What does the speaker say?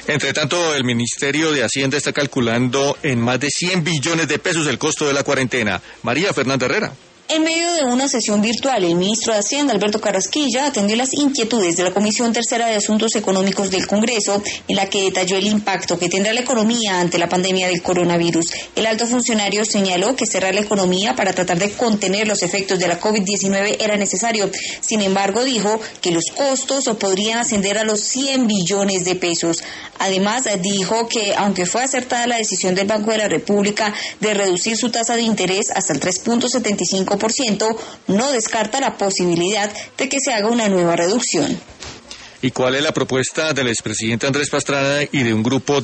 Entre tanto, el Ministerio de Hacienda está calculando en más de 100 billones de pesos el costo de la cuarentena. María Fernanda Herrera. En medio de una sesión virtual, el ministro de Hacienda, Alberto Carrasquilla, atendió las inquietudes de la Comisión Tercera de Asuntos Económicos del Congreso, en la que detalló el impacto que tendrá la economía ante la pandemia del coronavirus. El alto funcionario señaló que cerrar la economía para tratar de contener los efectos de la COVID-19 era necesario. Sin embargo, dijo que los costos podrían ascender a los 100 billones de pesos. Además, dijo que aunque fue acertada la decisión del Banco de la República de reducir su tasa de interés hasta el 3.75%, no descarta la posibilidad de que se haga una nueva reducción. ¿Y cuál es la propuesta del expresidente Andrés Pastrana y de un grupo